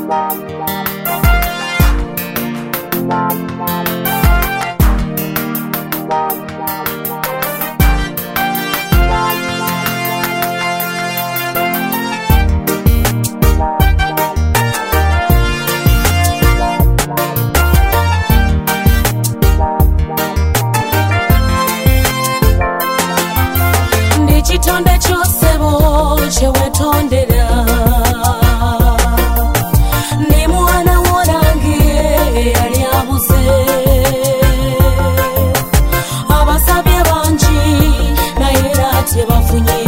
Chitonde chosebo chewetondera ni mwana worangiye yali abuze abasabye banji naye ate bafunye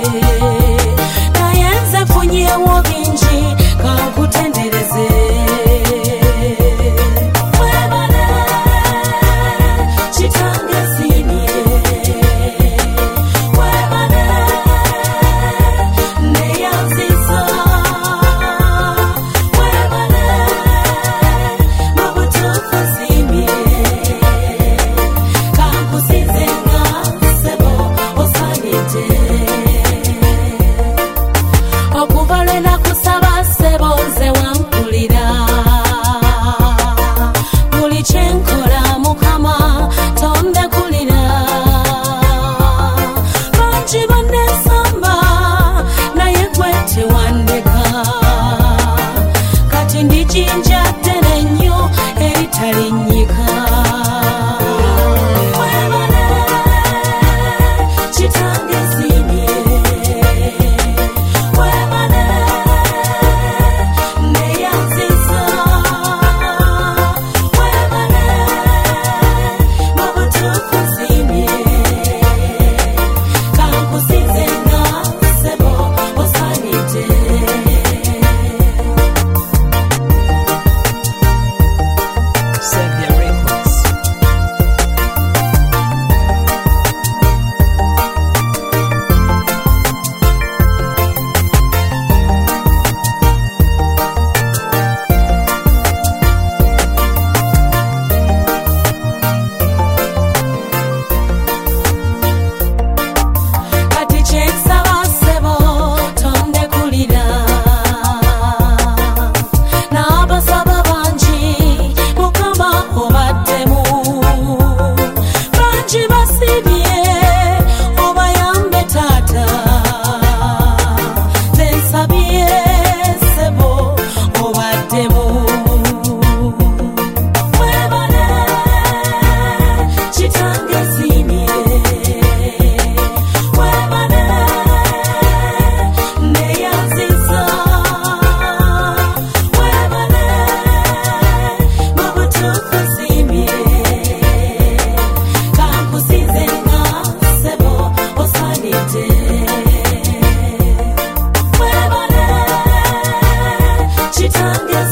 naye nze funyewo bingi kankutendereze webale chitange zimye okuvalena kusaba sebo nze wankulira buli kyenkola mukama tondekulira bangi bannesamba naye gwe tewandeka kati ndi jinja ddene nnyo eritalinnyika chitange zimye chitange